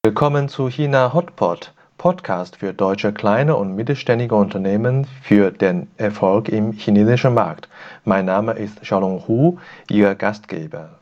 Willkommen zu China Hotpot, Podcast für deutsche kleine und mittelständige Unternehmen für den Erfolg im chinesischen Markt. Mein Name ist Xiaolong Hu, Ihr Gastgeber.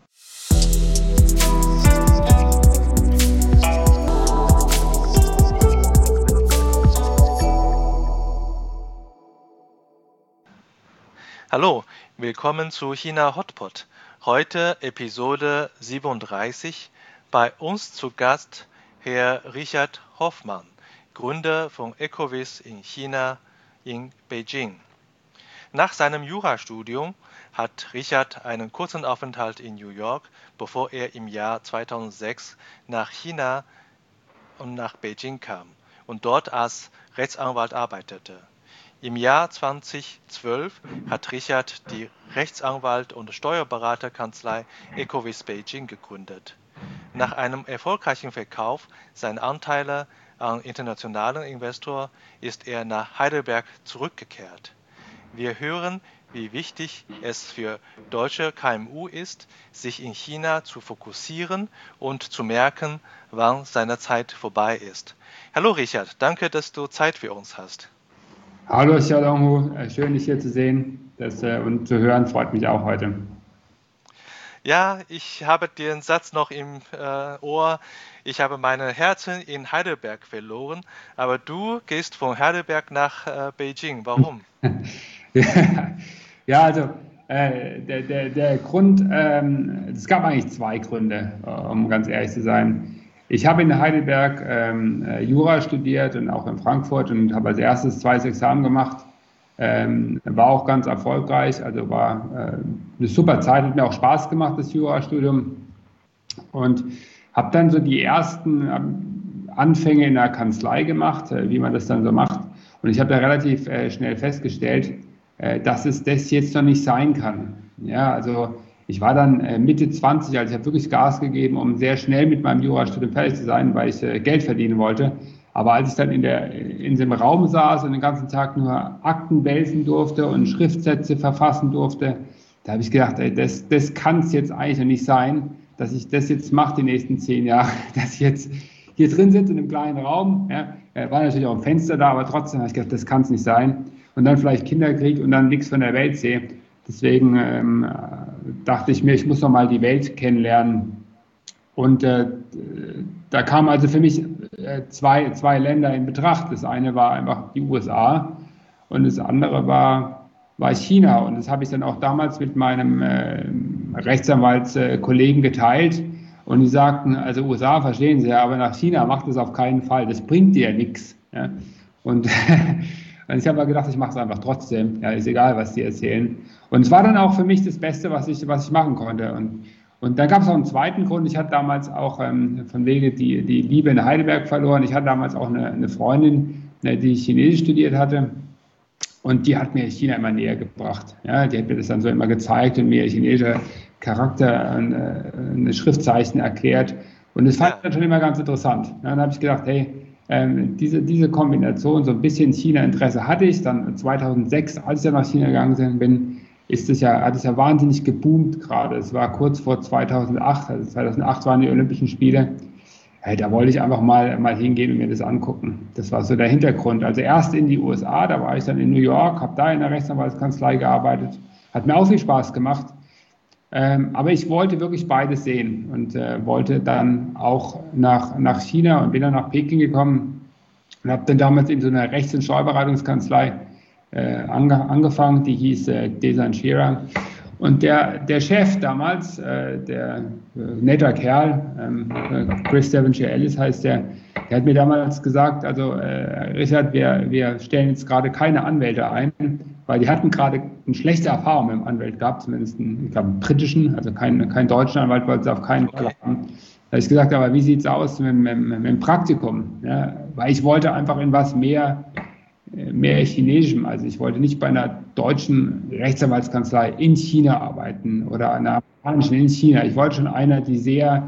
Hallo, willkommen zu China Hotpot. Heute Episode 37. Bei uns zu Gast Herr Richard Hoffmann, Gründer von Ecovis in China in Beijing. Nach seinem Jurastudium hat Richard einen kurzen Aufenthalt in New York, bevor er im Jahr 2006 nach China und nach Beijing kam und dort als Rechtsanwalt arbeitete. Im Jahr 2012 hat Richard die Rechtsanwalt- und Steuerberaterkanzlei Ecovis Beijing gegründet. Nach einem erfolgreichen Verkauf seiner Anteile an internationalen Investor ist er nach Heidelberg zurückgekehrt. Wir hören, wie wichtig es für deutsche KMU ist, sich in China zu fokussieren und zu merken, wann seine Zeit vorbei ist. Hallo Richard, danke, dass du Zeit für uns hast. Hallo Xiaolong Hu, schön dich hier zu sehen und zu hören, freut mich auch heute. Ja, ich habe den Satz noch im Ohr. Ich habe meine Herzen in Heidelberg verloren, aber du gehst von Heidelberg nach Beijing. Warum? Ja, also der Grund, es gab eigentlich zwei Gründe, um ganz ehrlich zu sein. Ich habe in Heidelberg Jura studiert und auch in Frankfurt und habe als erstes zweites Examen gemacht. War auch ganz erfolgreich, also war eine super Zeit, hat mir auch Spaß gemacht, das Jurastudium. Und habe dann so die ersten Anfänge in der Kanzlei gemacht, wie man das dann so macht. Und ich habe da relativ schnell festgestellt, dass es das jetzt noch nicht sein kann. Ja, also ich war dann Mitte 20, also ich habe wirklich Gas gegeben, um sehr schnell mit meinem Jurastudium fertig zu sein, weil ich Geld verdienen wollte. Aber als ich dann in dem Raum saß und den ganzen Tag nur Akten wälzen durfte und Schriftsätze verfassen durfte, da habe ich gedacht, ey, das kann es jetzt eigentlich noch nicht sein, dass ich das jetzt mache die nächsten 10 Jahre, dass ich jetzt hier drin sitze in einem kleinen Raum. Ja, war natürlich auch ein Fenster da, aber trotzdem habe ich gedacht, das kann es nicht sein. Und dann vielleicht Kinder kriege und dann nichts von der Welt sehe. Deswegen dachte ich mir, ich muss noch mal die Welt kennenlernen. Und da kamen also für mich zwei Länder in Betracht. Das eine war einfach die USA und das andere war China. Und das habe ich dann auch damals mit meinem Rechtsanwaltskollegen geteilt. Und die sagten, also USA verstehen Sie ja, aber nach China macht das auf keinen Fall. Das bringt dir ja nichts. Ja? Und ich habe aber gedacht, ich mache es einfach trotzdem. Ja, ist egal, was die erzählen. Und es war dann auch für mich das Beste, was ich machen konnte. Und dann gab es auch einen zweiten Grund. Ich hatte damals auch von wegen die Liebe in Heidelberg verloren. Ich hatte damals auch eine Freundin, die Chinesisch studiert hatte. Und die hat mir China immer näher gebracht. Ja, die hat mir das dann so immer gezeigt und mir chinesische Charakter und Schriftzeichen erklärt. Und das fand ich dann schon immer ganz interessant. Ja, dann habe ich gedacht, hey, diese Kombination, so ein bisschen China-Interesse hatte ich. Dann 2006, als ich dann nach China gegangen bin, hat es ja wahnsinnig geboomt gerade. Es war kurz vor 2008, also 2008 waren die Olympischen Spiele. Hey, da wollte ich einfach mal hingehen und mir das angucken. Das war so der Hintergrund. Also erst in die USA, da war ich dann in New York, habe da in der Rechtsanwaltskanzlei gearbeitet. Hat mir auch viel Spaß gemacht. Aber ich wollte wirklich beides sehen und wollte dann auch nach China und bin dann nach Peking gekommen und habe dann damals in so einer Rechts- und Steuerberatungskanzlei angefangen, die hieß Desan Shira. Und der Chef damals, der netter Kerl, Chris Devonshire Ellis heißt der hat mir damals gesagt, also Richard, wir stellen jetzt gerade keine Anwälte ein, weil die hatten gerade eine schlechte Erfahrung mit dem Anwalt gehabt, zumindest einen britischen, also keinen deutschen Anwalt wollte sie auf keinen Fall haben. Da habe ich gesagt, aber wie sieht es aus mit dem Praktikum? Ja, weil ich wollte einfach in was mehr Chinesischem. Also ich wollte nicht bei einer deutschen Rechtsanwaltskanzlei in China arbeiten oder einer amerikanischen in China. Ich wollte schon einer, die sehr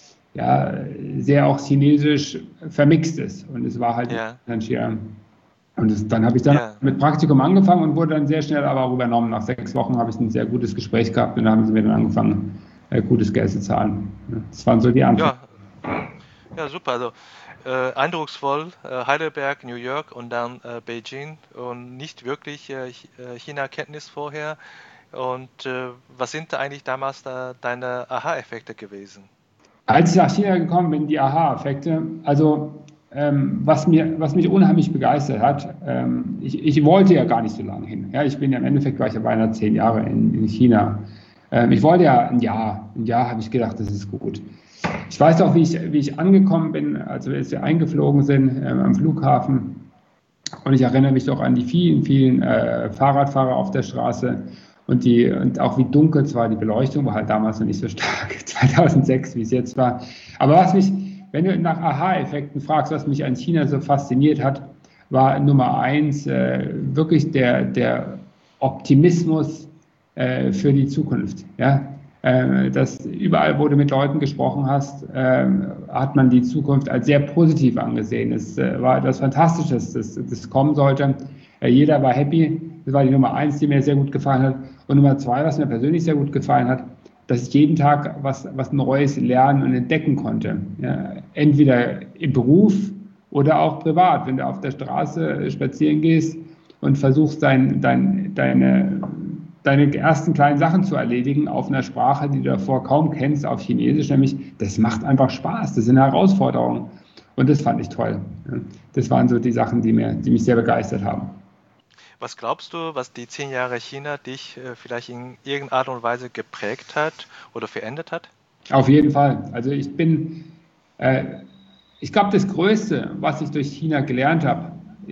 auch chinesisch vermixt ist. Und es war halt dann China. Und dann habe ich dann mit Praktikum angefangen und wurde dann sehr schnell aber auch übernommen. Nach 6 Wochen habe ich ein sehr gutes Gespräch gehabt und dann haben sie mir dann angefangen, gutes Geld zu zahlen. Das waren so die Anfänge. Ja, super. Also eindrucksvoll, Heidelberg, New York und dann Beijing und nicht wirklich China-Kenntnis vorher. Und was sind da eigentlich damals deine Aha-Effekte gewesen? Als ich nach China gekommen bin, die Aha-Effekte, also was mich unheimlich begeistert hat, ich wollte ja gar nicht so lange hin. Ja, ich bin ja im Endeffekt, war ich ja beinahe 10 Jahre in China. Ich wollte ja ein Jahr habe ich gedacht, das ist gut. Ich weiß auch, wie ich angekommen bin, als wir eingeflogen sind am Flughafen. Und ich erinnere mich doch an die vielen Fahrradfahrer auf der Straße und auch wie dunkel zwar die Beleuchtung war halt damals noch nicht so stark, 2006, wie es jetzt war. Aber wenn du nach Aha-Effekten fragst, was mich an China so fasziniert hat, war Nummer eins wirklich der Optimismus für die Zukunft. Ja? Dass überall, wo du mit Leuten gesprochen hast, hat man die Zukunft als sehr positiv angesehen. Es war etwas Fantastisches, das kommen sollte. Jeder war happy. Das war die Nummer eins, die mir sehr gut gefallen hat. Und Nummer zwei, was mir persönlich sehr gut gefallen hat, dass ich jeden Tag was Neues lernen und entdecken konnte. Ja, entweder im Beruf oder auch privat. Wenn du auf der Straße spazieren gehst und versuchst, deine ersten kleinen Sachen zu erledigen auf einer Sprache, die du davor kaum kennst, auf Chinesisch, nämlich, das macht einfach Spaß, das sind Herausforderungen. Und das fand ich toll. Das waren so die Sachen, die mich sehr begeistert haben. Was glaubst du, was die 10 Jahre China dich vielleicht in irgendeiner Art und Weise geprägt hat oder verändert hat? Auf jeden Fall. Also äh, ich glaube, das Größte, was ich durch China gelernt habe,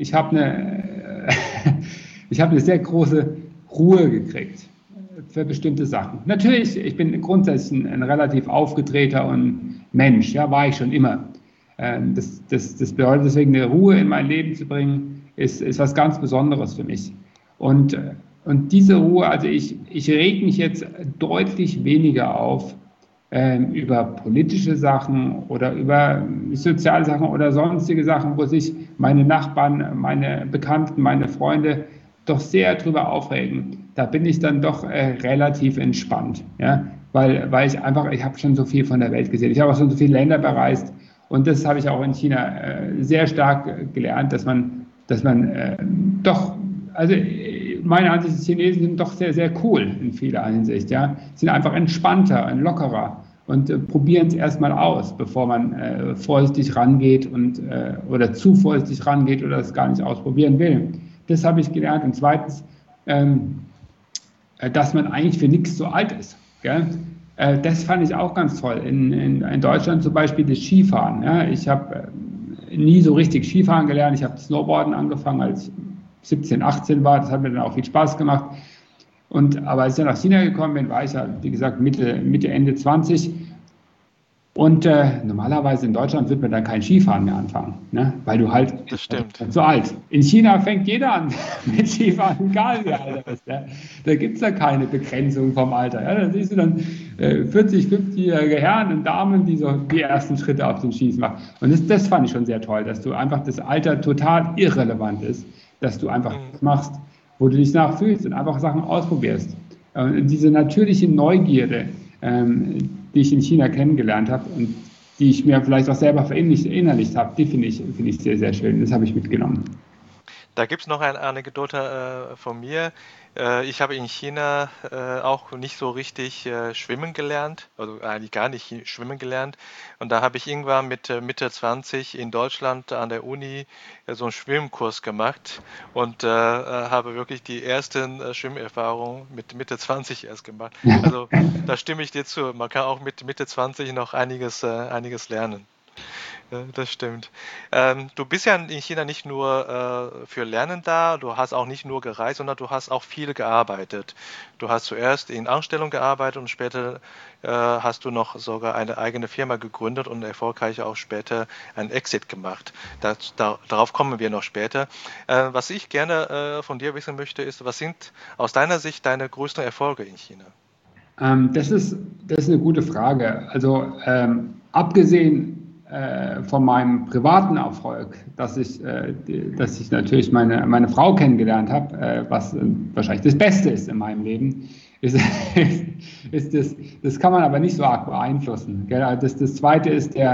ich habe eine sehr große Ruhe gekriegt für bestimmte Sachen. Natürlich, ich bin grundsätzlich ein relativ aufgedrehter und Mensch, ja, war ich schon immer. Das bedeutet deswegen, eine Ruhe in mein Leben zu bringen, ist was ganz Besonderes für mich. Und diese Ruhe, also ich reg mich jetzt deutlich weniger auf über politische Sachen oder über soziale Sachen oder sonstige Sachen, wo sich meine Nachbarn, meine Bekannten, meine Freunde doch sehr drüber aufregen. Da bin ich dann doch relativ entspannt, ja? Weil ich habe schon so viel von der Welt gesehen. Ich habe auch schon so viele Länder bereist und das habe ich auch in China sehr stark gelernt, dass man doch, also meine Ansicht, die Chinesen sind doch sehr, sehr cool in vieler Hinsicht, ja, sind einfach entspannter und lockerer und probieren es erstmal aus, bevor man vorsichtig rangeht oder zu vorsichtig rangeht oder es gar nicht ausprobieren will. Das habe ich gelernt. Und zweitens, dass man eigentlich für nichts zu alt ist. Gell? Das fand ich auch ganz toll. In Deutschland zum Beispiel das Skifahren. Ja? Ich habe nie so richtig Skifahren gelernt. Ich habe Snowboarden angefangen, als ich 17, 18 war. Das hat mir dann auch viel Spaß gemacht. Aber als ich dann nach China gekommen bin, war ich ja, wie gesagt, Mitte, Ende 20. Und normalerweise in Deutschland wird man dann kein Skifahren mehr anfangen, ne? Weil du halt zu alt. In China fängt jeder an mit Skifahren, egal wie alt er ist. Ja? Da gibt es ja keine Begrenzung vom Alter. Ja? Da siehst du dann 40, 50-jährige Herren und Damen, die so die ersten Schritte auf den Skis machen. Und das fand ich schon sehr toll, dass du einfach das Alter total irrelevant ist, dass du einfach das machst, wo du dich nachfühlst und einfach Sachen ausprobierst. Und diese natürliche Neugierde, die ich in China kennengelernt habe und die ich mir vielleicht auch selber verinnerlicht habe, die finde ich sehr, sehr schön. Das habe ich mitgenommen. Da gibt es noch eine Anekdote von mir. Ich habe in China auch nicht so richtig schwimmen gelernt, also eigentlich gar nicht schwimmen gelernt. Und da habe ich irgendwann mit Mitte 20 in Deutschland an der Uni so einen Schwimmkurs gemacht und habe wirklich die ersten Schwimmerfahrungen mit Mitte 20 erst gemacht. Also da stimme ich dir zu. Man kann auch mit Mitte 20 noch einiges lernen. Das stimmt. Du bist ja in China nicht nur für Lernen da, du hast auch nicht nur gereist, sondern du hast auch viel gearbeitet. Du hast zuerst in Anstellung gearbeitet und später hast du noch sogar eine eigene Firma gegründet und erfolgreich auch später einen Exit gemacht. Darauf kommen wir noch später. Was ich gerne von dir wissen möchte, ist, was sind aus deiner Sicht deine größten Erfolge in China? Das ist eine gute Frage. Also abgesehen von meinem privaten Erfolg, dass ich natürlich meine Frau kennengelernt habe, was wahrscheinlich das Beste ist in meinem Leben, das kann man aber nicht so arg beeinflussen. Gell? Das Zweite ist der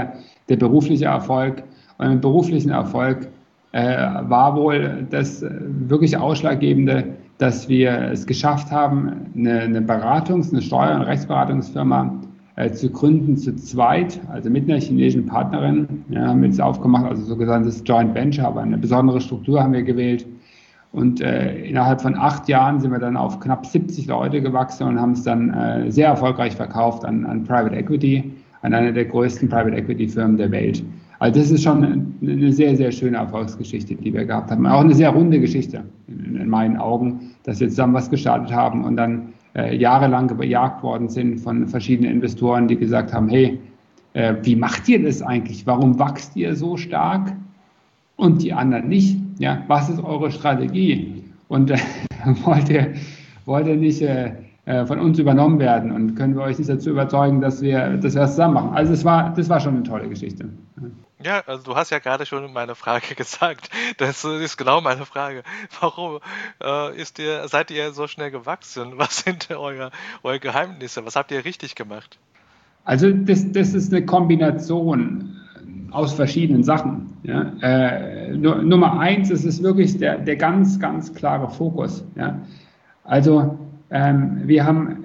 der berufliche Erfolg. Und im beruflichen Erfolg war wohl das wirklich Ausschlaggebende, dass wir es geschafft haben, eine Steuer- und Rechtsberatungsfirma zu gründen, zu zweit, also mit einer chinesischen Partnerin, ja, haben wir es aufgemacht, also sogenanntes Joint Venture, aber eine besondere Struktur haben wir gewählt. Und innerhalb von 8 Jahren sind wir dann auf knapp 70 Leute gewachsen und haben es dann sehr erfolgreich verkauft an Private Equity, an eine der größten Private Equity Firmen der Welt. Also das ist schon eine sehr, sehr schöne Erfolgsgeschichte, die wir gehabt haben. Auch eine sehr runde Geschichte in meinen Augen, dass wir zusammen was gestartet haben und dann jahrelang bejagt worden sind von verschiedenen Investoren, die gesagt haben, hey, wie macht ihr das eigentlich? Warum wächst ihr so stark und die anderen nicht? Ja, was ist eure Strategie? Und wollt ihr nicht von uns übernommen werden und können wir euch nicht dazu überzeugen, dass wir das zusammen machen? Also das war schon eine tolle Geschichte. Ja, also du hast ja gerade schon meine Frage gesagt. Das ist genau meine Frage. Warum seid ihr so schnell gewachsen? Was sind eure Geheimnisse? Was habt ihr richtig gemacht? Also das ist eine Kombination aus verschiedenen Sachen. Ja. Nummer eins ist es wirklich der ganz, ganz klare Fokus. Ja. Also wir haben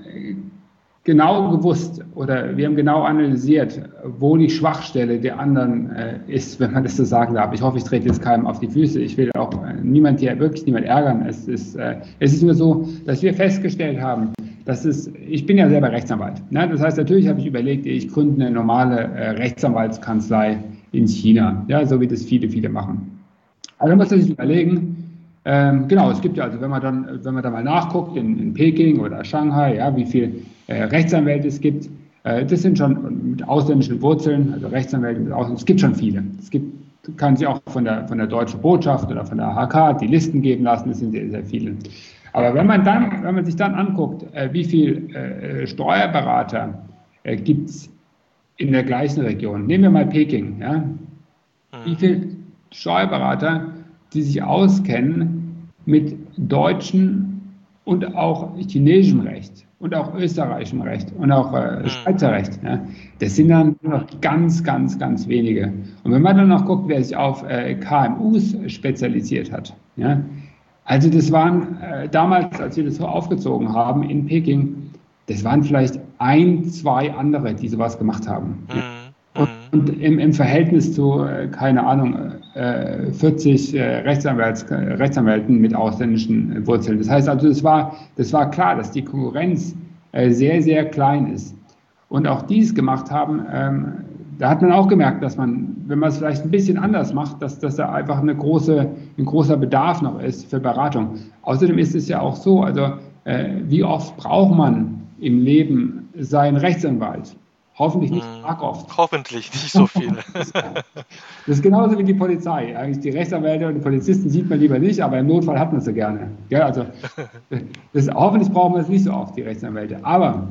genau gewusst oder wir haben genau analysiert, wo die Schwachstelle der anderen ist, wenn man das so sagen darf. Ich hoffe, ich trete jetzt keinem auf die Füße. Ich will auch niemand ärgern. Es ist nur so, dass wir festgestellt haben, ich bin ja selber Rechtsanwalt. Ne? Das heißt, natürlich habe ich überlegt, ich gründe eine normale Rechtsanwaltskanzlei in China, ja, so wie das viele, viele machen. Also man muss sich überlegen, genau, es gibt ja, also wenn man da mal nachguckt in Peking oder Shanghai, ja, wie viele Rechtsanwälte es gibt, das sind schon mit ausländischen Wurzeln, also Rechtsanwälte mit Ausländern, es gibt schon viele. Kann sich auch von der deutschen Botschaft oder von der HK die Listen geben lassen, das sind sehr, sehr viele. Aber wenn man sich dann anguckt, wie viele Steuerberater gibt es in der gleichen Region, nehmen wir mal Peking, ja, wie viele Steuerberater, die sich auskennen mit deutschem und auch chinesischem Recht und auch österreichischem Recht und auch Schweizer Recht. Ja. Das sind dann nur noch ganz, ganz, ganz wenige. Und wenn man dann noch guckt, wer sich auf KMUs spezialisiert hat, ja, also das waren damals, als wir das so aufgezogen haben in Peking, das waren vielleicht 1, 2 andere, die sowas gemacht haben. Ja. Und im Verhältnis zu, keine Ahnung, 40 Rechtsanwälten mit ausländischen Wurzeln. Das heißt also, das war klar, dass die Konkurrenz sehr, sehr klein ist. Und auch die es gemacht haben, da hat man auch gemerkt, dass man, wenn man es vielleicht ein bisschen anders macht, dass da einfach ein großer Bedarf noch ist für Beratung. Außerdem ist es ja auch so, also wie oft braucht man im Leben seinen Rechtsanwalt? Hoffentlich nicht arg oft. Hoffentlich nicht so viele. Das ist genauso wie die Polizei. Eigentlich die Rechtsanwälte und die Polizisten sieht man lieber nicht, aber im Notfall hat man sie gerne. Ja, also hoffentlich brauchen wir es nicht so oft, die Rechtsanwälte. Aber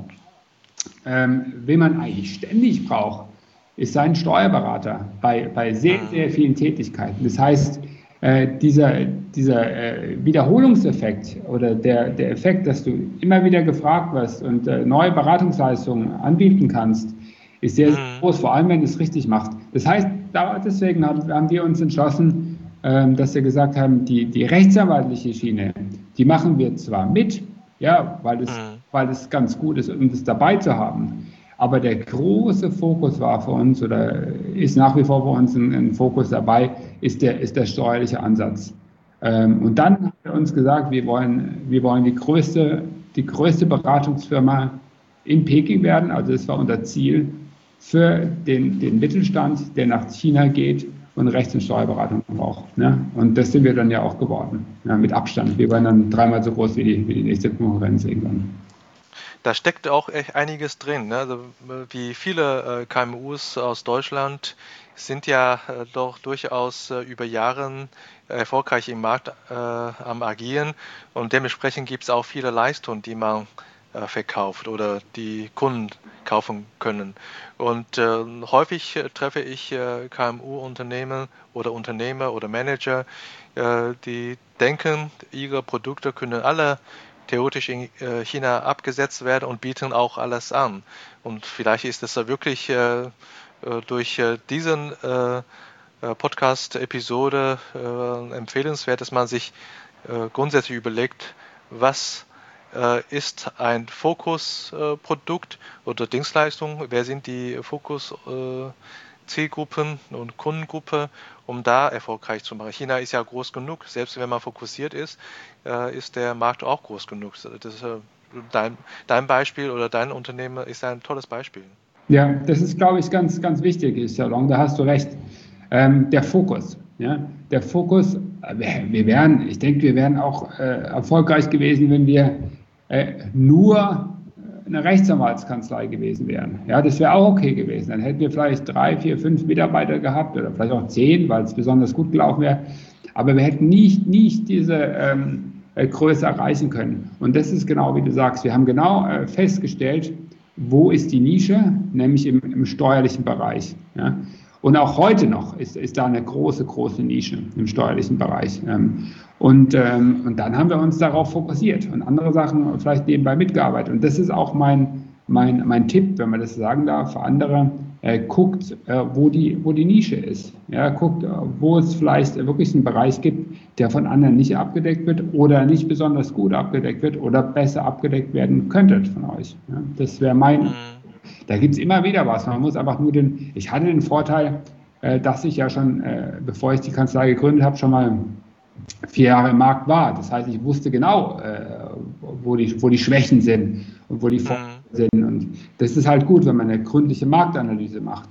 wen man eigentlich ständig braucht, ist sein Steuerberater bei sehr, sehr vielen Tätigkeiten. Das heißt, dieser Wiederholungseffekt oder der Effekt, dass du immer wieder gefragt wirst und neue Beratungsleistungen anbieten kannst, ist sehr, sehr groß, vor allem wenn du es richtig machst. Das heißt, deswegen haben wir uns entschlossen, dass wir gesagt haben, die rechtsanwaltliche Schiene, die machen wir zwar mit, ja, weil es ganz gut ist, um das dabei zu haben. Aber der große Fokus war für uns oder ist nach wie vor für uns ein Fokus dabei, ist der steuerliche Ansatz. Und dann haben wir uns gesagt, wir wollen die größte Beratungsfirma in Peking werden. Also das war unser Ziel für den Mittelstand, der nach China geht und Rechts- und Steuerberatung braucht. Ne? Und das sind wir dann ja auch geworden, ja, mit Abstand. Wir waren dann 3-mal so groß wie die nächste Konkurrenz irgendwann. Da steckt auch echt einiges drin. Ne? Also, wie viele KMUs aus Deutschland sind ja doch durchaus über Jahre erfolgreich im Markt am Agieren und dementsprechend gibt es auch viele Leistungen, die man verkauft oder die Kunden kaufen können. Und häufig treffe ich KMU-Unternehmen oder Unternehmer oder Manager, die denken, ihre Produkte können alle theoretisch in China abgesetzt werden und bieten auch alles an. Und vielleicht ist es wirklich durch diesen Podcast-Episode empfehlenswert, dass man sich grundsätzlich überlegt, was ist ein Fokusprodukt oder Dienstleistung, wer sind die Fokus-Zielgruppen und Kundengruppe, um da erfolgreich zu machen. China ist ja groß genug, selbst wenn man fokussiert ist, ist der Markt auch groß genug. Das ist, dein Beispiel oder dein Unternehmen ist ein tolles Beispiel. Ja, das ist, glaube ich, ganz, ganz wichtig, Xiaolong, da hast du recht. Der Fokus. Ja? Der Fokus, ich denke, wir wären auch erfolgreich gewesen, wenn wir nur eine Rechtsanwaltskanzlei gewesen wären. Ja, das wäre auch okay gewesen. Dann hätten wir vielleicht 3, 4, 5 Mitarbeiter gehabt oder vielleicht auch 10, weil es besonders gut gelaufen wäre. Aber wir hätten nicht diese Größe erreichen können. Und das ist genau, wie du sagst, wir haben genau festgestellt, wo ist die Nische, nämlich im steuerlichen Bereich. Ja? Und auch heute noch ist da eine große Nische im steuerlichen Bereich. Und dann haben wir uns darauf fokussiert und andere Sachen vielleicht nebenbei mitgearbeitet. Und das ist auch mein Tipp, wenn man das sagen darf, für andere. Guckt, wo die Nische ist. Ja, guckt, wo es vielleicht wirklich einen Bereich gibt, der von anderen nicht abgedeckt wird oder nicht besonders gut abgedeckt wird oder besser abgedeckt werden könnte von euch. Ja, das wäre Da gibt es immer wieder was. Man muss einfach nur ich hatte den Vorteil, dass ich ja schon, bevor ich die Kanzlei gegründet habe, schon mal 4 Jahre im Markt war. Das heißt, ich wusste genau, wo die Schwächen sind und wo die Vorteile sind. Und das ist halt gut, wenn man eine gründliche Marktanalyse macht.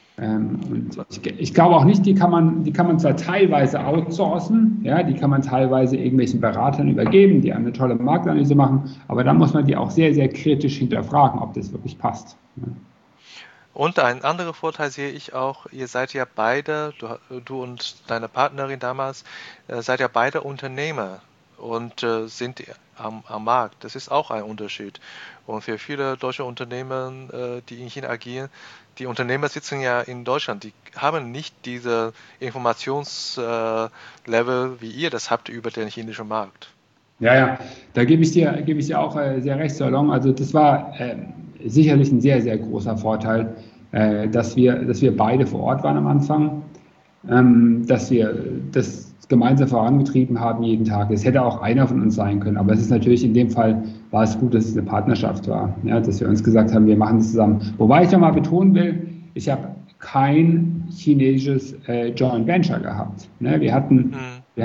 Und ich glaube auch nicht, die kann man zwar teilweise outsourcen, ja, die kann man teilweise irgendwelchen Beratern übergeben, die eine tolle Marktanalyse machen, aber dann muss man die auch sehr, sehr kritisch hinterfragen, ob das wirklich passt. Ja. Und ein anderer Vorteil sehe ich auch, ihr seid ja beide, du und deine Partnerin damals, seid ja beide Unternehmer und sind am Markt. Das ist auch ein Unterschied. Und für viele deutsche Unternehmen, die in China agieren, die Unternehmer sitzen ja in Deutschland, die haben nicht diese Informationslevel, wie ihr das habt über den chinesischen Markt. Ja, da gebe ich dir auch sehr recht, Solong. Also das war sicherlich ein sehr, sehr großer Vorteil, dass wir beide vor Ort waren am Anfang, dass wir das gemeinsam vorangetrieben haben jeden Tag. Es hätte auch einer von uns sein können, aber es ist natürlich in dem Fall, war es gut, dass es eine Partnerschaft war, ja, dass wir uns gesagt haben, wir machen das zusammen. Wobei ich nochmal betonen will, ich habe kein chinesisches Joint Venture gehabt. Ne? Wir hatten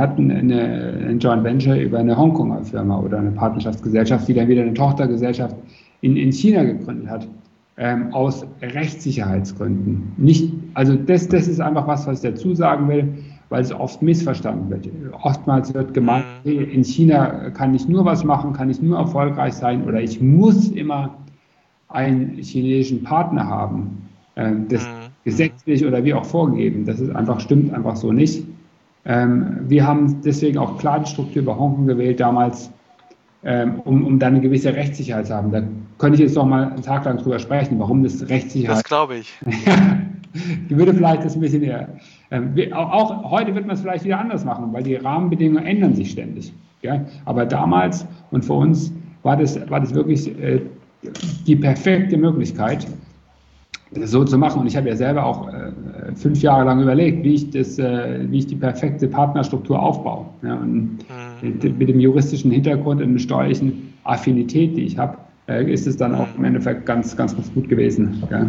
ein Joint Venture über eine Hongkonger Firma oder eine Partnerschaftsgesellschaft, die dann wieder eine Tochtergesellschaft in China gegründet hat, aus Rechtssicherheitsgründen. Also das ist einfach was ich dazu sagen will, weil es oft missverstanden wird. Oftmals wird gemeint, in China kann ich nur was machen, kann ich nur erfolgreich sein oder ich muss immer einen chinesischen Partner haben. Das gesetzlich oder wie auch vorgegeben. Das stimmt einfach so nicht. Wir haben deswegen auch klar die Struktur bei Hongkong gewählt damals, um dann eine gewisse Rechtssicherheit zu haben. Da könnte ich jetzt noch mal einen Tag lang drüber sprechen, warum das Rechtssicherheit... Das glaube ich. Ich würde vielleicht das ein bisschen eher... auch heute wird man es vielleicht wieder anders machen, weil die Rahmenbedingungen ändern sich ständig. Ja? Aber damals und für uns war das wirklich die perfekte Möglichkeit, das so zu machen. Und ich habe ja selber auch 5 Jahre lang überlegt, wie ich die perfekte Partnerstruktur aufbaue. Ja? Und mit dem juristischen Hintergrund und der steuerlichen Affinität, die ich habe, ist es dann auch im Endeffekt ganz, ganz, ganz gut gewesen. Ja?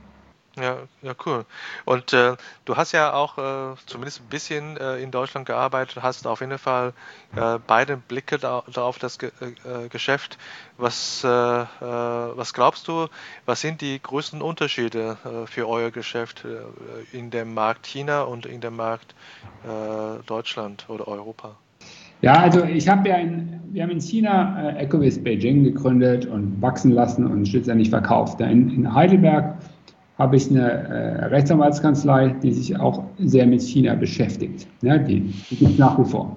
Ja, cool. Und du hast ja auch zumindest ein bisschen in Deutschland gearbeitet, hast auf jeden Fall beide Blicke auf das Geschäft. Was glaubst du, was sind die größten Unterschiede für euer Geschäft in dem Markt China und in dem Markt Deutschland oder Europa? Ja, also wir haben in China Ecovis Beijing gegründet und wachsen lassen und schlussendlich verkauft. In Heidelberg habe ich eine Rechtsanwaltskanzlei, die sich auch sehr mit China beschäftigt. Ja, die gibt es nach wie vor.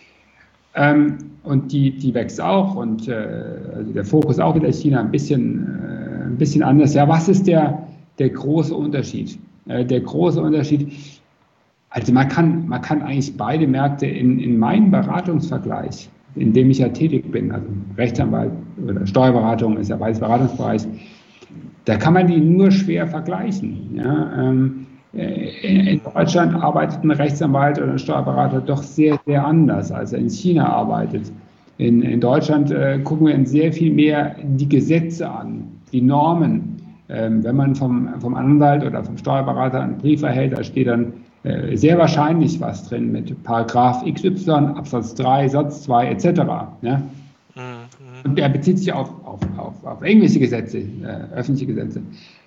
Und die wächst auch und also der Fokus auch wieder China ein bisschen anders. Ja, was ist der große Unterschied? Der große Unterschied, also man kann eigentlich beide Märkte in meinem Beratungsvergleich, in dem ich ja tätig bin, also Rechtsanwalt oder Steuerberatung ist ja beides Beratungsbereich, da kann man die nur schwer vergleichen. Ja? In Deutschland arbeitet ein Rechtsanwalt oder ein Steuerberater doch sehr, sehr anders, als er in China arbeitet. In Deutschland gucken wir uns sehr viel mehr die Gesetze an, die Normen. Wenn man vom Anwalt oder vom Steuerberater einen Brief erhält, da steht dann sehr wahrscheinlich was drin mit Paragraph XY, Absatz 3, Satz 2 etc. Ja? Und der bezieht sich auf englische Gesetze, öffentliche Gesetze.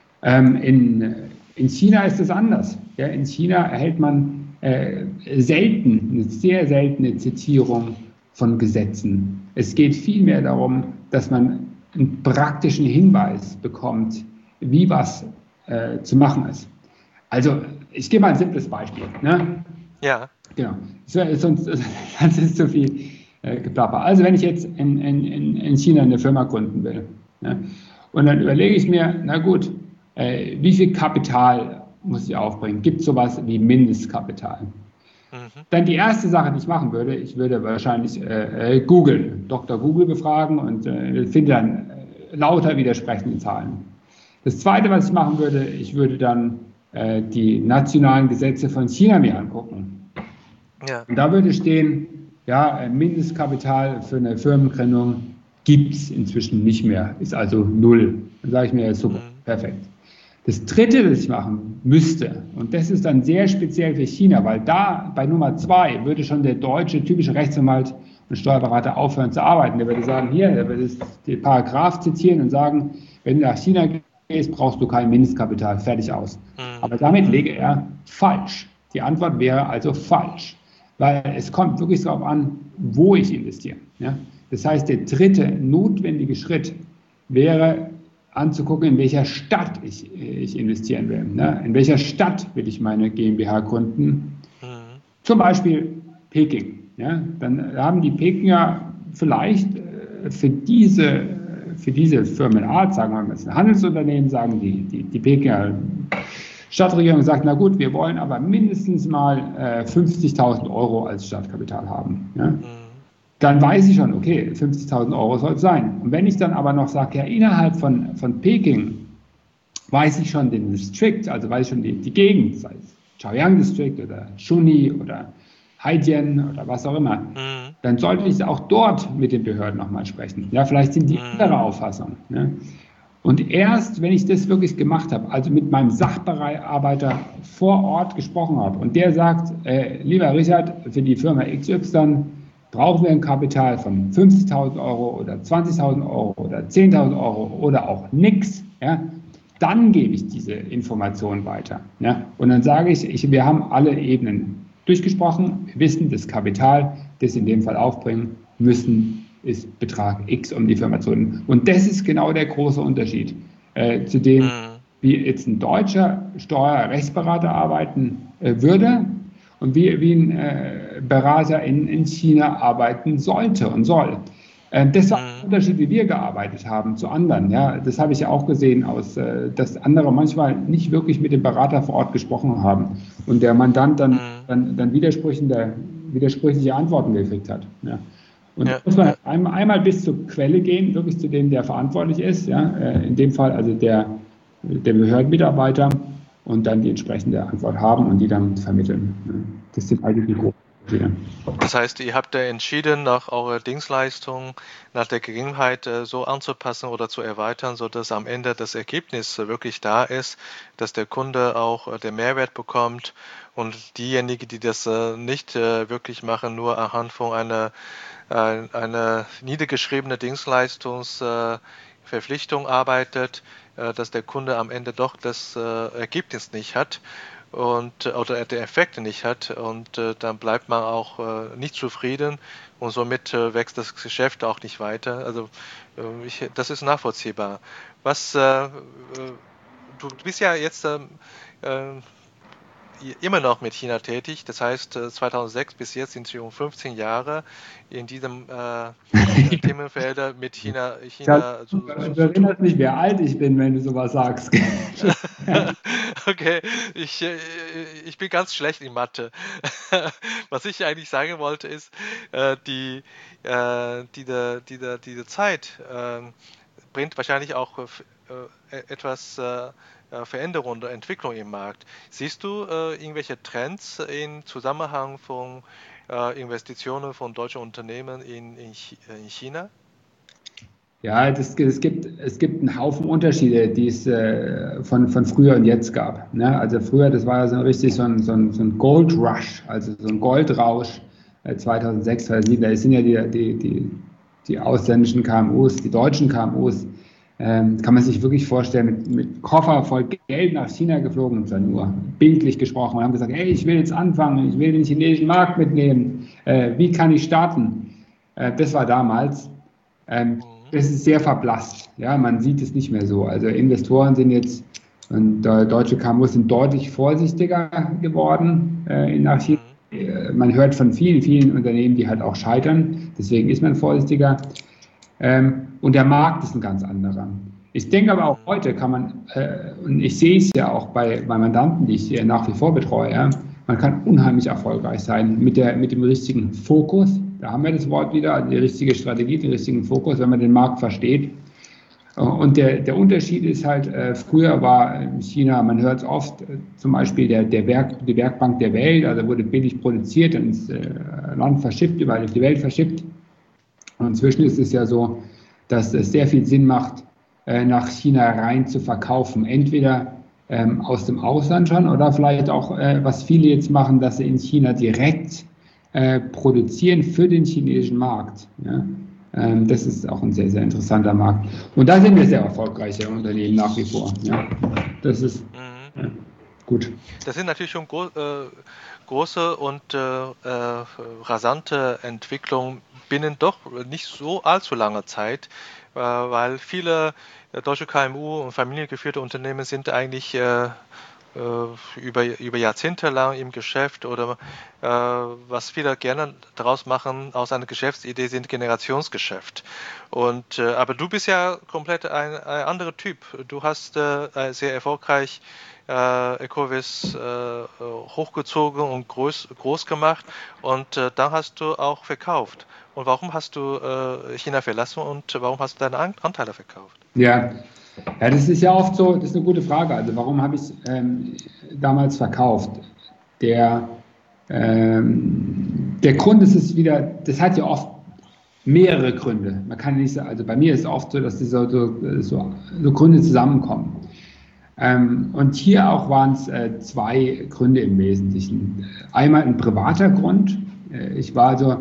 In China ist es anders. Ja? In China erhält man selten, eine sehr seltene Zitierung von Gesetzen. Es geht vielmehr darum, dass man einen praktischen Hinweis bekommt, wie was zu machen ist. Also, ich gebe mal ein simples Beispiel. Ne? Ja. Genau. Sonst ist zu viel geplapper. Also, wenn ich jetzt in China eine Firma gründen will, ne? Und dann überlege ich mir, na gut, wie viel Kapital muss ich aufbringen? Gibt es sowas wie Mindestkapital? Dann die erste Sache, die ich machen würde, ich würde wahrscheinlich Dr. Google befragen und finde dann lauter widersprechende Zahlen. Das Zweite, was ich machen würde, ich würde dann die nationalen Gesetze von China mir angucken. Ja. Und da würde stehen, ja, Mindestkapital für eine Firmengründung gibt es inzwischen nicht mehr, ist also 0. Dann sage ich mir, super, perfekt. Das Dritte, das ich machen müsste, und das ist dann sehr speziell für China, weil da bei Nummer 2 würde schon der deutsche typische Rechtsanwalt und Steuerberater aufhören zu arbeiten. Der würde sagen, der würde den Paragraph zitieren und sagen, wenn du nach China gehst, brauchst du kein Mindestkapital, fertig aus. Aber damit lege er falsch. Die Antwort wäre also falsch, weil es kommt wirklich darauf an, wo ich investiere. Ja? Das heißt, der dritte notwendige Schritt wäre, anzugucken, in welcher Stadt ich investieren will. Ne? In welcher Stadt will ich meine GmbH gründen? Zum Beispiel Peking. Ja? Dann haben die Pekinger vielleicht für diese Firmenart, sagen wir mal, das ist ein Handelsunternehmen, sagen die Pekinger Stadtregierung sagt, na gut, wir wollen aber mindestens mal 50.000 Euro als Startkapital haben. Ja? Dann weiß ich schon, okay, 50.000 Euro soll es sein. Und wenn ich dann aber noch sage, ja, innerhalb von Peking weiß ich schon den District, also weiß ich schon die Gegend, sei es Chaoyang District oder Shuni oder Haidian oder was auch immer, dann sollte ich auch dort mit den Behörden nochmal sprechen. Ja, vielleicht sind die andere Auffassung. Ne? Und erst, wenn ich das wirklich gemacht habe, also mit meinem Sachbearbeiter vor Ort gesprochen habe und der sagt, lieber Richard, für die Firma XY brauchen wir ein Kapital von 50.000 Euro oder 20.000 Euro oder 10.000 Euro oder auch nichts, ja, dann gebe ich diese Information weiter. Ja, und dann sage ich, wir haben alle Ebenen durchgesprochen, wir wissen, das Kapital, das in dem Fall aufbringen müssen, ist Betrag X, um die Firma zu gründen. Und das ist genau der große Unterschied zu dem, wie jetzt ein deutscher Steuerrechtsberater arbeiten würde und wie ein Berater in China arbeiten sollte und soll. Das war ein Unterschied, wie wir gearbeitet haben zu anderen. Ja, das habe ich ja auch gesehen, dass andere manchmal nicht wirklich mit dem Berater vor Ort gesprochen haben und der Mandant dann widersprüchliche Antworten gekriegt hat. Ja. Und da muss man einmal bis zur Quelle gehen, wirklich zu dem, der verantwortlich ist, ja, in dem Fall also der Behördenmitarbeiter, und dann die entsprechende Antwort haben und die dann vermitteln. Ja. Das sind eigentlich die großen Unterschiede. Das heißt, ihr habt da entschieden, nach eurer Dienstleistung, nach der Gegebenheit so anzupassen oder zu erweitern, sodass am Ende das Ergebnis wirklich da ist, dass der Kunde auch den Mehrwert bekommt und diejenigen, die das nicht wirklich machen, nur anhand von einer niedergeschriebene Dienstleistungsverpflichtung arbeitet, dass der Kunde am Ende doch das Ergebnis nicht hat oder der Effekte nicht hat und dann bleibt man auch nicht zufrieden und somit wächst das Geschäft auch nicht weiter. Also das ist nachvollziehbar. Du bist ja jetzt immer noch mit China tätig. Das heißt, 2006 bis jetzt sind schon 15 Jahre in diesem Themenfeld mit China du erinnerst mich, wie alt ich bin, wenn du sowas sagst. Okay, ich bin ganz schlecht in Mathe. Was ich eigentlich sagen wollte ist, diese Zeit, bringt wahrscheinlich auch etwas Veränderung oder Entwicklung im Markt. Siehst du irgendwelche Trends im Zusammenhang von Investitionen von deutschen Unternehmen in China? Ja, es gibt einen Haufen Unterschiede, die es von früher und jetzt gab. Ne? Also früher, das war ja so richtig so ein Gold Rush, also so ein Goldrausch 2006, 2007. Da sind ja die ausländischen KMUs, die deutschen KMUs, kann man sich wirklich vorstellen, mit Koffer voll Geld nach China geflogen und dann nur bildlich gesprochen und haben gesagt, hey, ich will jetzt anfangen, ich will den chinesischen Markt mitnehmen, wie kann ich starten? Das war damals. Das ist sehr verblasst. Ja, man sieht es nicht mehr so. Also Investoren sind jetzt, und deutsche KMUs sind deutlich vorsichtiger geworden nach China. Man hört von vielen, vielen Unternehmen, die halt auch scheitern. Deswegen ist man vorsichtiger. Und der Markt ist ein ganz anderer. Ich denke aber auch heute kann man, und ich sehe es ja auch bei Mandanten, die ich nach wie vor betreue, ja, man kann unheimlich erfolgreich sein mit dem richtigen Fokus. Da haben wir das Wort wieder, also die richtige Strategie, den richtigen Fokus, wenn man den Markt versteht. Und der Unterschied ist halt, früher war in China, man hört es oft, zum Beispiel die Werkbank der Welt, also wurde billig produziert und ins Land verschippt, überall auf die Welt verschippt. Und inzwischen ist es ja so, dass es sehr viel Sinn macht, nach China rein zu verkaufen. Entweder aus dem Ausland schon oder vielleicht auch, was viele jetzt machen, dass sie in China direkt produzieren für den chinesischen Markt. Ja? Das ist auch ein sehr, sehr interessanter Markt. Und da sind wir sehr erfolgreiche Unternehmen nach wie vor. Ja? Das ist gut. Das sind natürlich schon große und rasante Entwicklungen binnen doch nicht so allzu langer Zeit, weil viele deutsche KMU und familiengeführte Unternehmen sind eigentlich über Jahrzehnte lang im Geschäft oder was viele gerne daraus machen aus einer Geschäftsidee sind Generationsgeschäft. Und aber du bist ja komplett ein anderer Typ. Du hast sehr erfolgreich Ecovis hochgezogen und groß gemacht und dann hast du auch verkauft. Und warum hast du China verlassen und warum hast du deine Anteile verkauft? Ja, das ist ja oft so, das ist eine gute Frage. Also warum habe ich es damals verkauft? Der Grund ist es wieder, das hat ja oft mehrere Gründe. Man kann nicht sagen, also bei mir ist es oft so, dass so Gründe zusammenkommen. Und hier auch waren es zwei Gründe im Wesentlichen. Einmal ein privater Grund. Ich war also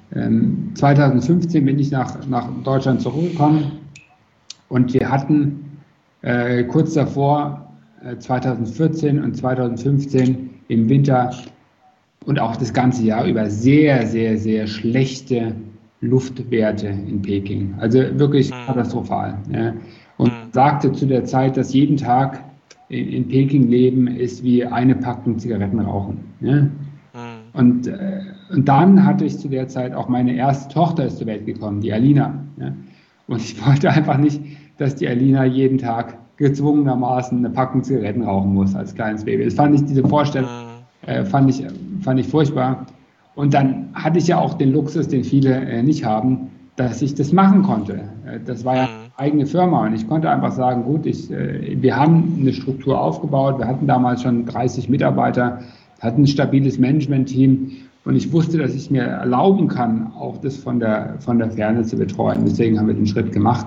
2015 bin ich nach Deutschland zurückgekommen und wir hatten kurz davor 2014 und 2015 im Winter und auch das ganze Jahr über sehr, sehr, sehr schlechte Luftwerte in Peking. Also wirklich katastrophal. Ja. Und sagte zu der Zeit, dass jeden Tag in Peking leben ist wie eine Packung Zigaretten rauchen. Ja. Und dann hatte ich zu der Zeit auch meine erste Tochter ist zur Welt gekommen, die Alina. Ja. Und ich wollte einfach nicht, dass die Alina jeden Tag gezwungenermaßen eine Packung Zigaretten rauchen muss als kleines Baby. Das fand ich, diese Vorstellung, fand ich furchtbar. Und dann hatte ich ja auch den Luxus, den viele nicht haben, dass ich das machen konnte. Das war ja eine eigene Firma und ich konnte einfach sagen, gut, wir haben eine Struktur aufgebaut, wir hatten damals schon 30 Mitarbeiter, hatten ein stabiles Management-Team und ich wusste, dass ich mir erlauben kann, auch das von der Ferne zu betreuen. Deswegen haben wir den Schritt gemacht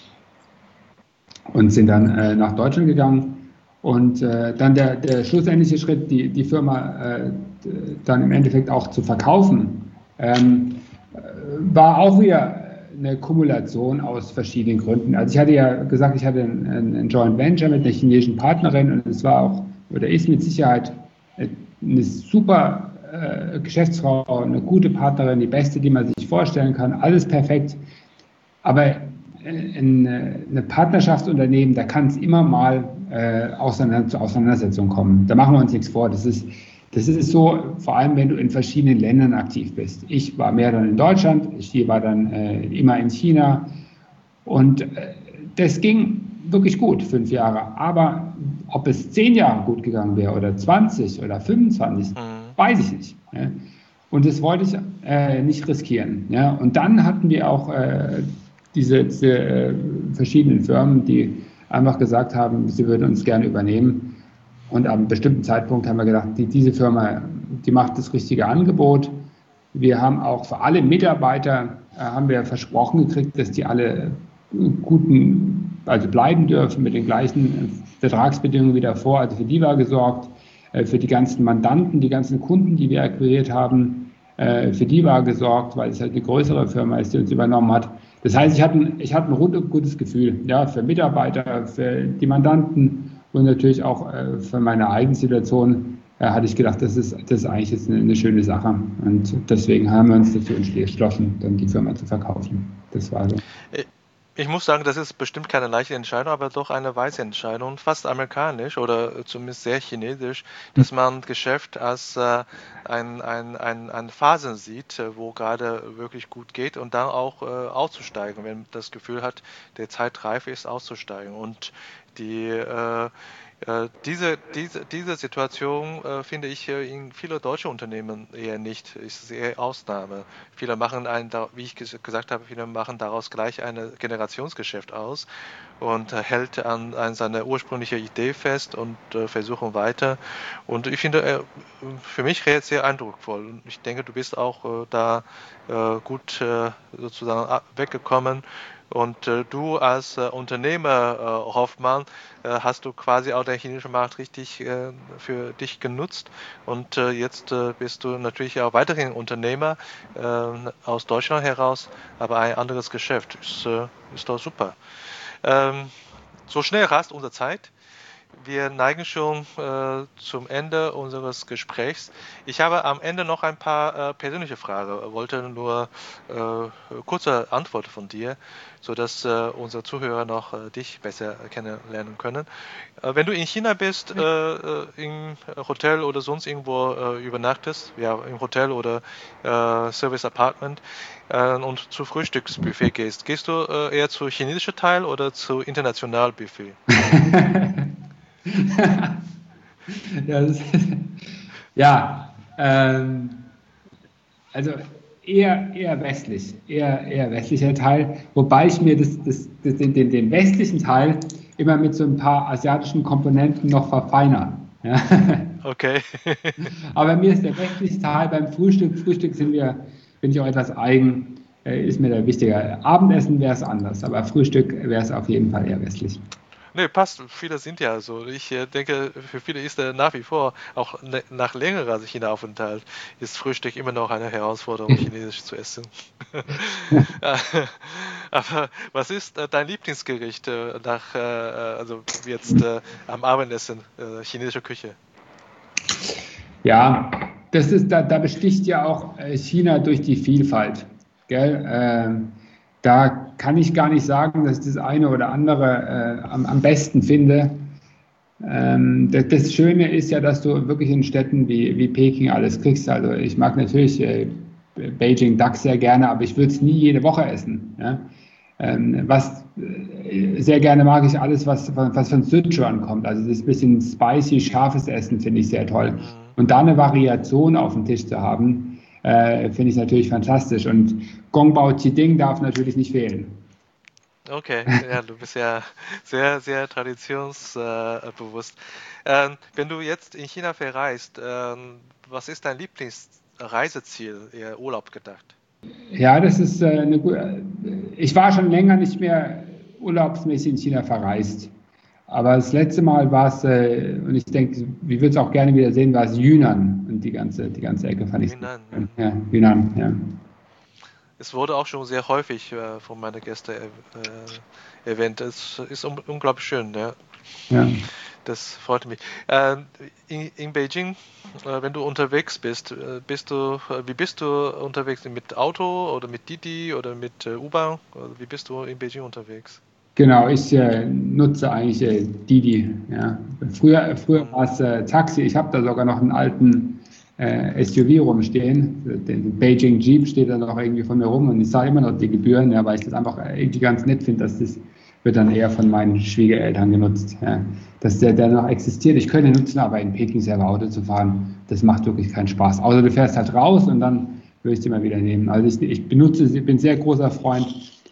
und sind dann nach Deutschland gegangen. Und dann der schlussendliche Schritt, die Firma dann im Endeffekt auch zu verkaufen, war auch wieder eine Kumulation aus verschiedenen Gründen. Also ich hatte ja gesagt, ich hatte ein Joint Venture mit einer chinesischen Partnerin und es war auch, oder ist mit Sicherheit eine super Geschäftsfrau, eine gute Partnerin, die beste, die man sich vorstellen kann, alles perfekt. Aber eine Partnerschaftsunternehmen, da kann es immer mal zu Auseinandersetzungen kommen. Da machen wir uns nichts vor. Das ist so, vor allem wenn du in verschiedenen Ländern aktiv bist. Ich war mehr dann in Deutschland, ich war dann immer in China und das ging wirklich gut, 5 Jahre. Aber ob es 10 Jahre gut gegangen wäre oder 20 oder 25, weiß ich nicht. Ja? Und das wollte ich nicht riskieren. Ja? Und dann hatten wir auch diese verschiedenen Firmen, die einfach gesagt haben, sie würden uns gerne übernehmen. Und ab einem bestimmten Zeitpunkt haben wir gedacht, diese Firma, die macht das richtige Angebot. Wir haben auch für alle Mitarbeiter haben wir versprochen gekriegt, dass die alle also bleiben dürfen mit den gleichen Vertragsbedingungen wie davor. Also für die war gesorgt, für die ganzen Mandanten, die ganzen Kunden, die wir akquiriert haben, für die war gesorgt, weil es halt eine größere Firma ist, die uns übernommen hat. Das heißt, ich hatte ein rundum gutes Gefühl, ja, für Mitarbeiter, für die Mandanten und natürlich auch für meine eigene Situation hatte ich gedacht, das ist eigentlich jetzt eine schöne Sache. Und deswegen haben wir uns dafür entschlossen, dann die Firma zu verkaufen. Das war so. Ich muss sagen, das ist bestimmt keine leichte Entscheidung, aber doch eine weise Entscheidung, fast amerikanisch oder zumindest sehr chinesisch, dass man Geschäft als eine Phase sieht, wo gerade wirklich gut geht und dann auch auszusteigen, wenn man das Gefühl hat, der Zeit reif ist, auszusteigen. Und diese Situation finde ich in vielen deutschen Unternehmen eher nicht. Ist eher Ausnahme. Viele machen wie ich gesagt habe, viele machen daraus gleich ein Generationsgeschäft aus und hält an seiner ursprünglichen Idee fest und versuchen weiter. Und ich finde, für mich sehr eindrucksvoll. Und ich denke, du bist auch da gut sozusagen weggekommen. Und du als Unternehmer, Hoffmann, hast du quasi auch den chinesischen Markt richtig für dich genutzt. Und jetzt bist du natürlich auch weiterhin Unternehmer aus Deutschland heraus, aber ein anderes Geschäft. Ist doch super. So schnell rast unsere Zeit. Wir neigen schon zum Ende unseres Gesprächs. Ich habe am Ende noch ein paar persönliche Fragen, wollte nur kurze Antworten von dir, sodass unsere Zuhörer noch dich besser kennenlernen können. Wenn du in China bist, im Hotel oder sonst irgendwo übernachtest, ja, im Hotel oder Service Apartment und zu Frühstücksbuffet gehst du eher zu chinesischen Teil oder zu internationalen Buffet? Ja, also eher westlich, eher westlicher Teil, wobei ich mir den westlichen Teil immer mit so ein paar asiatischen Komponenten noch verfeinere. Ja. Okay. Aber mir ist der westliche Teil beim Frühstück bin ich auch etwas eigen, ist mir da wichtiger. Abendessen wäre es anders, aber Frühstück wäre es auf jeden Fall eher westlich. Nee, passt. Viele sind ja so. Ich denke, für viele ist nach wie vor, auch nach längerer China-Aufenthalt, ist Frühstück immer noch eine Herausforderung, Chinesisch zu essen. Aber was ist dein Lieblingsgericht also jetzt am Abendessen, chinesische Küche? Ja, da besticht ja auch China durch die Vielfalt. Gell? Da kann ich gar nicht sagen, dass ich das eine oder andere am besten finde. Das Schöne ist ja, dass du wirklich in Städten wie Peking alles kriegst. Also ich mag natürlich Beijing Duck sehr gerne, aber ich würde es nie jede Woche essen. Ja? Sehr gerne mag ich alles, was von Sichuan kommt. Also das bisschen spicy, scharfes Essen finde ich sehr toll. Und da eine Variation auf dem Tisch zu haben, finde ich natürlich fantastisch. Und Gongbao Qiding darf natürlich nicht fehlen. Okay, ja, du bist ja sehr, sehr traditionsbewusst. Wenn du jetzt in China verreist, was ist dein Lieblingsreiseziel, eher Urlaub gedacht? Ja, das ist eine gute. Ich war schon länger nicht mehr urlaubsmäßig in China verreist. Aber das letzte Mal war es, und ich denke, ich würde es auch gerne wieder sehen, war es Yunnan. Und die ganze Ecke fand ich. Yunnan. Ja, Yunnan, ja. Es wurde auch schon sehr häufig von meinen Gästen erwähnt. Es ist unglaublich schön, ja. Ja. Das freut mich. In Beijing, wenn du unterwegs bist, wie bist du unterwegs? Mit Auto oder mit Didi oder mit U-Bahn? Wie bist du in Beijing unterwegs? Genau, ich nutze eigentlich Didi. Ja. Früher war es Taxi. Ich habe da sogar noch einen alten SUV rumstehen. Den Beijing Jeep steht da noch irgendwie von mir rum und ich zahle immer noch die Gebühren, ja, weil ich das einfach irgendwie ganz nett finde, dass das wird dann eher von meinen Schwiegereltern genutzt. Ja. Dass der noch existiert. Ich könnte nutzen, aber in Peking selber Auto zu fahren, das macht wirklich keinen Spaß. Außer du fährst halt raus und dann würde ich es immer wieder nehmen. Also ich bin sehr großer Freund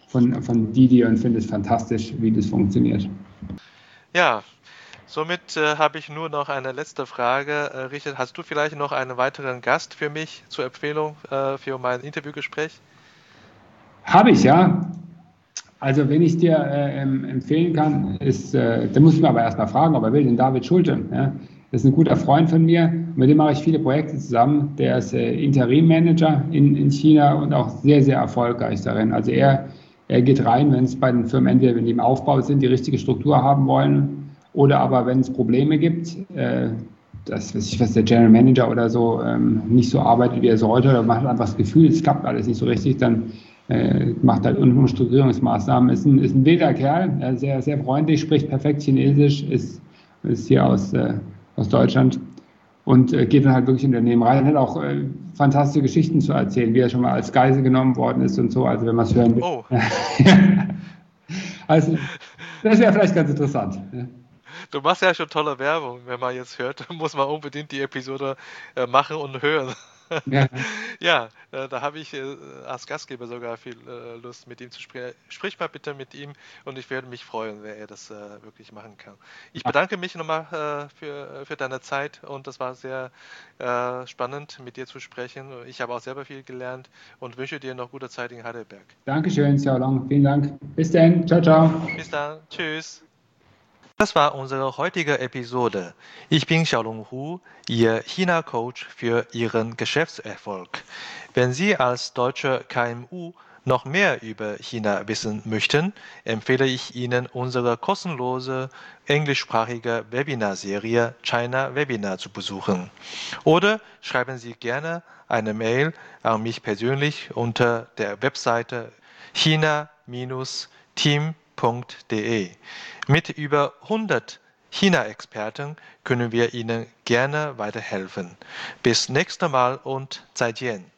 von Didi und finde es fantastisch, wie das funktioniert. Ja, somit habe ich nur noch eine letzte Frage. Richard, hast du vielleicht noch einen weiteren Gast für mich zur Empfehlung für mein Interviewgespräch? Habe ich, ja. Also, wenn ich dir empfehlen kann, da muss ich mir aber erstmal fragen, ob er will, den David Schulte. Ja? Das ist ein guter Freund von mir, mit dem mache ich viele Projekte zusammen. Der ist Interim-Manager in China und auch sehr, sehr erfolgreich darin. Also er geht rein, wenn es bei den Firmen entweder, wenn die im Aufbau sind, die richtige Struktur haben wollen, oder aber wenn es Probleme gibt, was der General Manager oder so nicht so arbeitet, wie er sollte, oder man hat einfach das Gefühl, es klappt alles nicht so richtig, dann macht halt Umstrukturierungsmaßnahmen, ist ein wilder Kerl, sehr, sehr freundlich, spricht perfekt Chinesisch, ist hier aus Deutschland und geht dann halt wirklich in Unternehmen rein, hat auch fantastische Geschichten zu erzählen, wie er schon mal als Geisel genommen worden ist und so, also wenn man es hören will. Oh. Also, das wäre vielleicht ganz interessant. Du machst ja schon tolle Werbung, wenn man jetzt hört, muss man unbedingt die Episode machen und hören. Ja. Ja, da habe ich als Gastgeber sogar viel Lust, mit ihm zu sprechen. Sprich mal bitte mit ihm und ich werde mich freuen, wenn er das wirklich machen kann. Ich bedanke mich nochmal für deine Zeit und das war sehr spannend, mit dir zu sprechen. Ich habe auch selber viel gelernt und wünsche dir noch gute Zeit in Heidelberg. Dankeschön, Xiao Long. Vielen Dank. Bis dann. Ciao, ciao. Bis dann. Tschüss. Das war unsere heutige Episode. Ich bin Xiaolong Hu, Ihr China-Coach für Ihren Geschäftserfolg. Wenn Sie als deutsche KMU noch mehr über China wissen möchten, empfehle ich Ihnen unsere kostenlose englischsprachige Webinarserie China Webinar zu besuchen. Oder schreiben Sie gerne eine Mail an mich persönlich unter der Webseite china-team.de. Mit über 100 China-Experten können wir Ihnen gerne weiterhelfen. Bis nächstes Mal und 再见.